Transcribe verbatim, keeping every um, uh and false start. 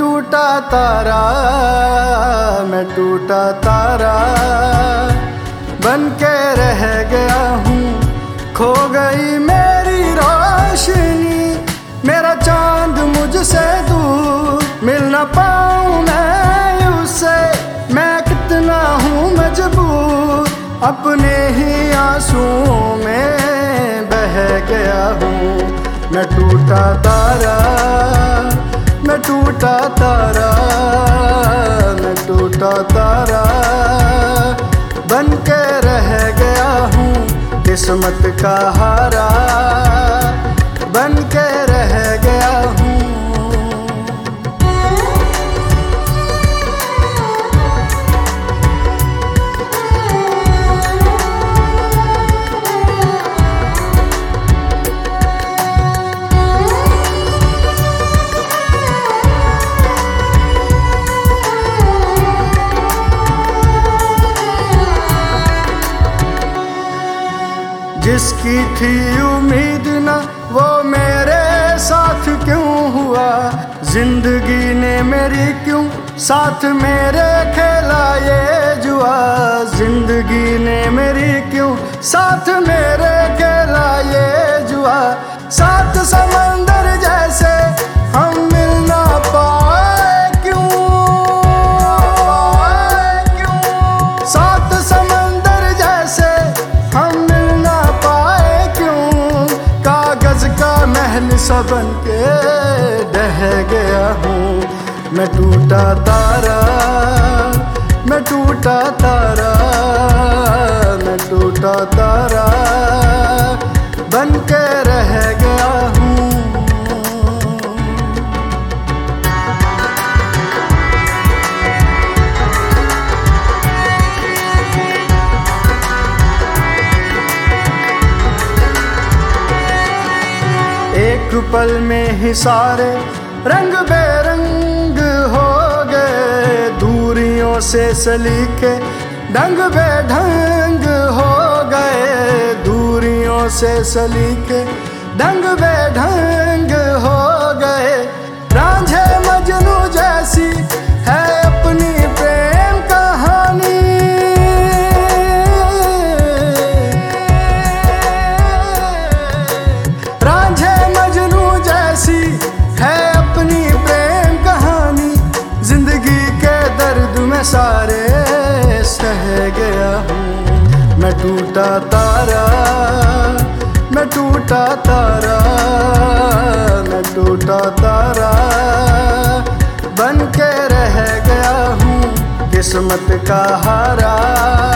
टूटा तारा, मैं टूटा तारा बन के रह गया हूँ। खो गई मेरी रोशनी, मेरा चांद मुझसे दूर, मिल ना पाऊँ मैं उससे, मैं कितना हूँ मजबूर। अपने ही आंसुओं में बह गया हूँ। मैं टूटा तारा, मैं टूटा तारा, मैं टूटा तारा बन के रह गया हूँ। किस्मत का हारा बन के रह गया हूँ। जिसकी थी उम्मीद ना वो मेरे साथ क्यों हुआ, जिंदगी ने मेरी क्यों साथ मेरे खेला ये जुआ। जिंदगी ने मेरी क्यों साथ मेरे खेला ये जुआ। सात समंदर जैसे हम मिल ना पाए क्यों, सात समंदर जैसे हम महल सा बन के ढह गया हूँ। मैं टूटा तारा, मैं टूटा तारा, मैं टूटा तारा बन के रह गया हूँ। एक पल में ही सारे रंग बेरंग हो गए, दूरियों से सलीके ढंग बेढंग हो गए। दूरियों से सलीके ढंग बेढंग हो गए। रांझे मजनू जैसी है अपनी प्रेम कहानी, है अपनी प्रेम कहानी। जिंदगी के दर्द में सारे सह गया हूँ। मैं टूटा तारा, मैं टूटा तारा, मैं टूटा तारा बन के रह गया हूँ। किस्मत का हारा